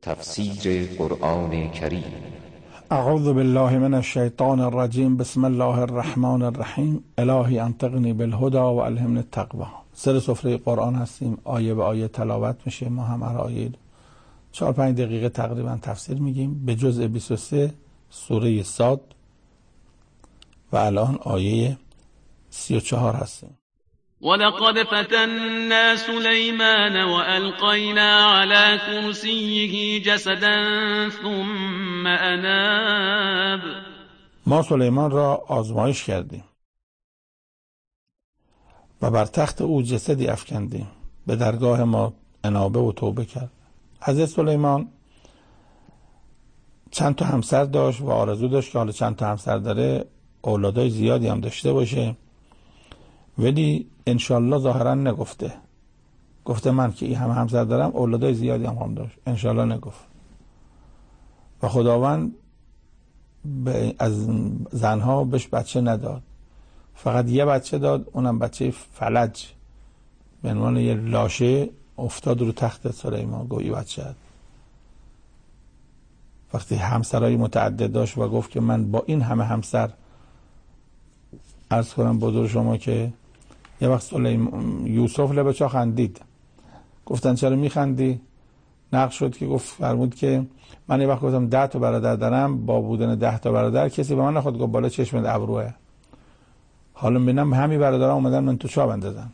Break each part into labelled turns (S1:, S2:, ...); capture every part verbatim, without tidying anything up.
S1: تفسیر قرآن کریم.
S2: اعوذ بالله من الشیطان الرجیم. بسم الله الرحمن الرحیم. الهی انطقنی بالهدى و الهمنی التقوی. سر سفره قرآن هستیم، آیه به آیه تلاوت میشه. ما هم هر آیه چهار پنج دقیقه تقریبا تفسیر میگیم به جزء بیست و سه سوره صاد و الان آیه سی و چهار هستیم.
S3: ولقد فتنا سليمان وألقينا على كرسيه جسدا ثم أناب.
S2: ما سلیمان را آزمایش کردیم و بر تخت او جسدی افکندیم، به درگاه ما انابه و توبه کرد. حضرت سلیمان چند تا همسر داشت و آرزو داشت که حالا چند تا همسر داره اولادای زیادی هم داشته باشه، ولی انشالله ظاهرا نگفته. گفته من که این همه همسر دارم اولادای زیادی هم هم داشت، انشالله نگفت. و خداوند از زنها بهش بچه نداد، فقط یه بچه داد، اونم بچه فلج به عنوان یه لاشه افتاد رو تخت سلیمان. گویی بچه هست. وقتی همسرای متعدد داشت و گفت که من با این همه همسر، عرض کنم بزرگ شما که یه وقت سلیمان یوسف لبه چا خندید. گفتن چرا میخندی؟ نقش شد که گفت فرمود که من یه وقت گفتم ده تا برادر دارم، با بودن ده تا برادر کسی به من نخواد گفت بالا چشمت ابروه. حالا ببینم همین برادرها اومدن من تو چا بندازن.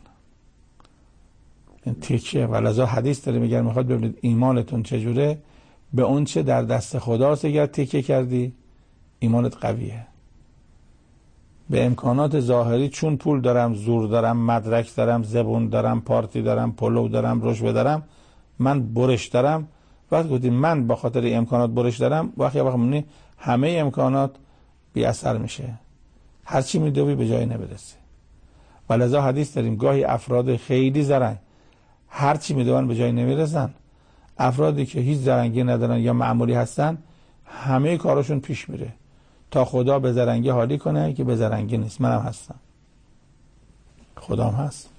S2: این تیکه. ولذا حدیث داره میگه میخواد ببینید ایمانتون چجوره، به اون چه در دست خداست اگر تکیه کردی ایمانت قویه. به امکانات ظاهری چون پول دارم، زور دارم، مدرک دارم، زبون دارم، پارتی دارم، پلو دارم، رشوه دارم، من برش دارم. وقتی گفتیم من با خاطر امکانات برش دارم، وقتی وقتی همه امکانات بی اثر میشه، هر چی میدوی به جای نمیرسه. ولذا حدیث داریم گاهی افراد خیلی زرنگ هر چی میدوان به جای نمیرسن. افرادی که هیچ زرنگی ندارن یا معمولی هستن همه کاراشون پیش میره تا خدا به زرنگی حالی کنه که به زرنگی نیست. منم هستم، خدام هست.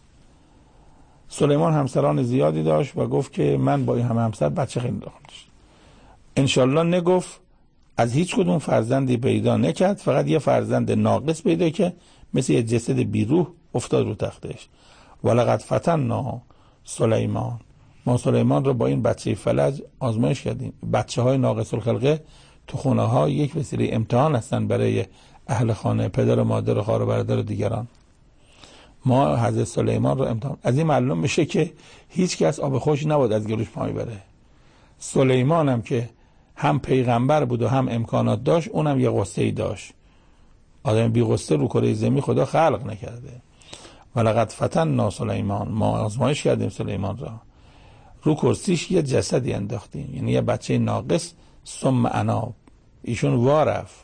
S2: سلیمان همسران زیادی داشت و گفت که من با این همه همسر بچه خیلی دارم داشت. انشالله نگفت، از هیچ کدوم فرزندی پیدا نکرد، فقط یه فرزند ناقص پیدا که مثل یه جسد بیروح افتاد رو تختش. ولقد فتنا سلیمان. ما سلیمان رو با این بچه فلج آزمایش کردیم. بچه های ناقص الخلقه تو خونه ها یک وسیله امتحان هستن برای اهل خانه، پدر و مادر و خواهر و برادر و دیگران. ما حضرت سلیمان رو امتحان. از این معلوم میشه که هیچ کس آب خوش نبود از گلوش پای بره. سلیمان هم که هم پیغمبر بود و هم امکانات داشت، اونم یه غصه‌ای داشت. آدم بی غصه رو کره زمین خدا خلق نکرده. ولقد فتنا سلیمان. ما آزمایش کردیم سلیمان را، رو کرسیش یه جسدی انداختیم، یعنی یه بچه ناقص. ثم اناب. ایشون وارف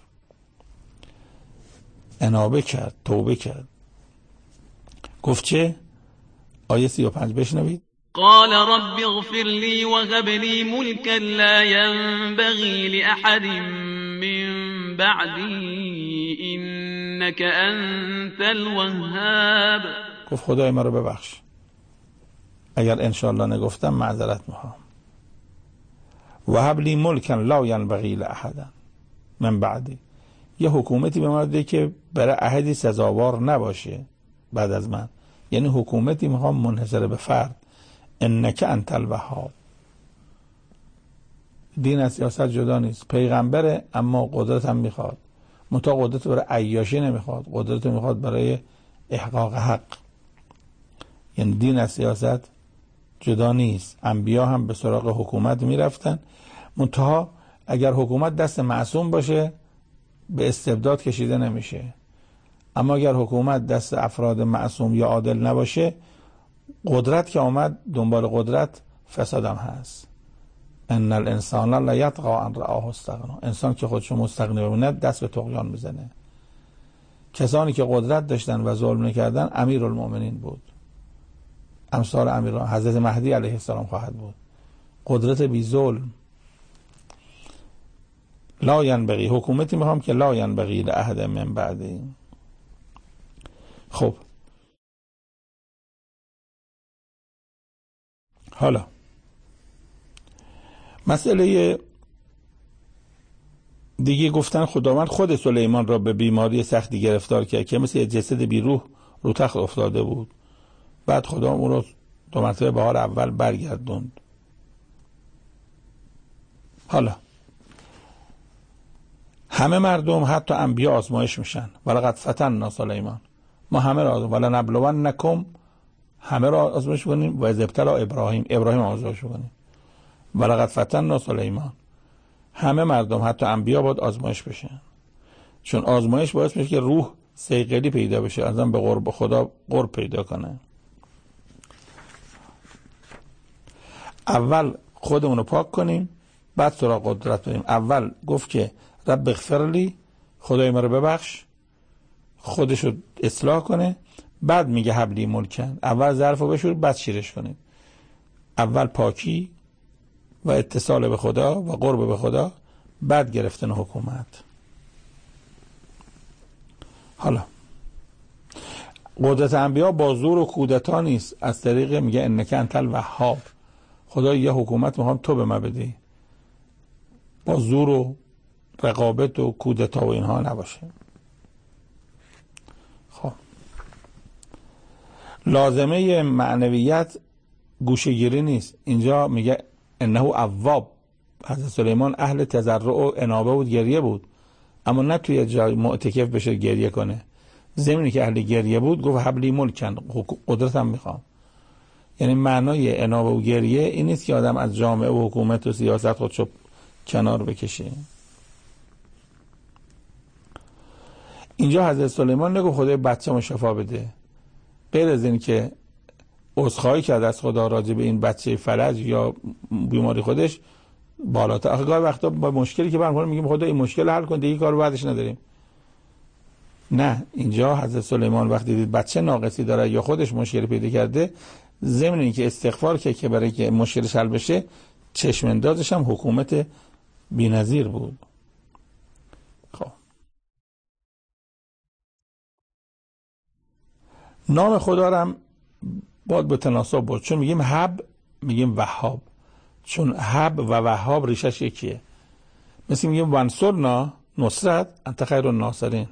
S2: انابه کرد، توبه کرد. گفت چه؟ آیه سی و پنج بشنوید.
S3: قال رب اغفر لي وهب لي ملكا لا ينبغي لأحد من بعدي إنك أنت الوهاب.
S2: گفت خدای من رو ببخش، اگر انشاءالله نگفتم معذرت میخوام. وهب لی ملکا لا ینبغی لأحد من بعدی. یه حکومتی به من بده که برای احدی سزاوار نباشه بعد از من، یعنی حکومتی میخوام منحصر به فرد. انک انت الوهاب. دین از سیاست جدا نیست. پیغمبره اما قدرت هم میخواد، منتها قدرت برای عیاشی نمیخواد، قدرت میخواد برای احقاق حق. یعنی دین از سیاست جدا نیست. انبیا هم به سراغ حکومت میرفتن، منتها اگر حکومت دست معصوم باشه به استبداد کشیده نمیشه. اما اگر حکومت دست افراد معصوم یا عادل نباشه، قدرت که آمد دنبال قدرت فسادم هست. ان الانسان لا یطغی ان رآه استغنا. انسان که خودشو مستغنی ببینه دست به طغیان میزنه. کسانی که قدرت داشتن و ظلم نکردن امیرالمؤمنین بود، امثال امیران. حضرت مهدی علیه السلام خواهد بود. قدرت بی ظلم. لا ینبغی. حکومتی میخوام که لا ینبغی لأحد من بعدی. خب حالا مسئله دیگه گفتن خداوند خود سلیمان را به بیماری سختی گرفتار کرد که مثل جسد بی روح رو تخت افتاده بود. بعد خدا اون رو دو مرتبه بهار اول برگردوند. حالا همه مردم حتی انبیا آزمایش میشن. ولقد فتنا سلیمان، ما همه را آزمایش ولا نبلونکم، همه را آزمایش کنیم. و اذ ابتلی ابراهیم، ابراهیم آزمایش کنیم. ولقد فتنا سلیمان، همه مردم حتی انبیا باید آزمایش بشن، چون آزمایش باعث میشه که روح صیقلی پیدا بشه، ازم به قرب خدا قرب پیدا کنه. اول خودمون رو پاک کنیم، بعد سراغ قدرت بریم. اول گفت که رب اغفر لی، خدای ما رو ببخش، خودش رو اصلاح کنه. بعد میگه حبلی ملکن، اول ظرف رو بشور بعد شیرش کنیم. اول پاکی و اتصال به خدا و قرب به خدا، بعد گرفتن حکومت. حالا قدرت انبیا با زور و کودتا نیست، از طریق میگه انک انت الوهاب، خدا یه حکومت میخوام تو به من بدی، با زور و رقابت و کودتا و اینها نباشه. خب لازمه معنویت گوشه‌گیری نیست. اینجا میگه انه اواب، حضرت سلیمان اهل تضرع و انابه بود، گریه بود، اما نه توی جای معتکف بشه گریه کنه. زمینی که اهل گریه بود گفت حبلی ملکن، قدرتم میخوام. یعنی معنای انابه و گریه این نیست که آدم از جامعه و حکومت و سیاست خودشو کنار بکشه. اینجا حضرت سلیمان نگو خدای بچه‌مو شفا بده، غیر از این که عذرخواهی کرد از خدا راجع به این بچه فلج یا بیماری خودش بالاتر. آخه گاهی وقتا با مشکلی که برمی‌خوره میگیم خدا این مشکل حل کن، دیگه کارو بعدش نداریم. نه، اینجا حضرت سلیمان وقتی دید بچه ناقصی داره یا خودش مشکلی پیدا کرده، ضمن این که استغفار کرد که برای که مشکلش حل بشه، چشم اندازش هم حکومت بی‌نظیر بود. خب نام خدا رو هم باید به تناسب بود، چون میگیم حب میگیم وهاب، چون حب و وهاب ریشش یکیه. مثل میگیم وانصرنا، نصرت، انت خیر الناصرین،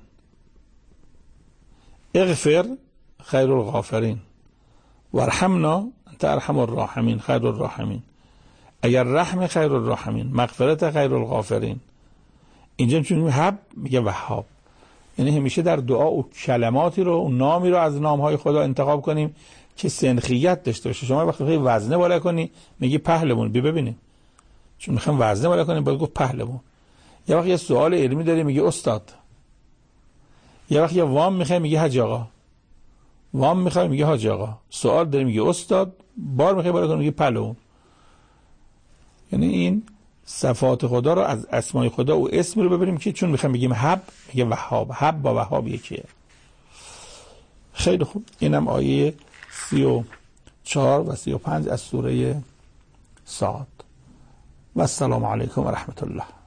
S2: اغفر خیر الغافرین، وارحمنا انت ارحم الراحمین، خیر الراحمین. اگر رحم خیر الراحمین، مغفرت خیر الغافرین. اینجا چون حب میگه وهاب، یعنی همیشه در دعا و کلماتی رو، نامی رو از نامهای خدا انتخاب کنیم که سنخیت داشته باشه. شما وقتی بخوای وزنه بالا کنی میگی پهلوان، بی ببینیم، چون میخوام وزنه بالا کنیم باید گفت پهلوان. یه وقت یه سوال علمی داری میگی استاد، یه وقت یه وام میخوای میگی حاج آقا، وام میخوای میگی حاج آقا، سوال داری میگی استاد، بار میخوای بالا کنی میگی پهلوان. یعنی این صفات خدا رو از اسمای خدا و اسم رو ببریم که چون میخوام بگیم حب میگه وهاب، حب با وهاب یکیه. خیلی خوب، اینم آیه سی و چهار و سی و پنج از سوره صاد. و السلام علیکم و رحمت الله.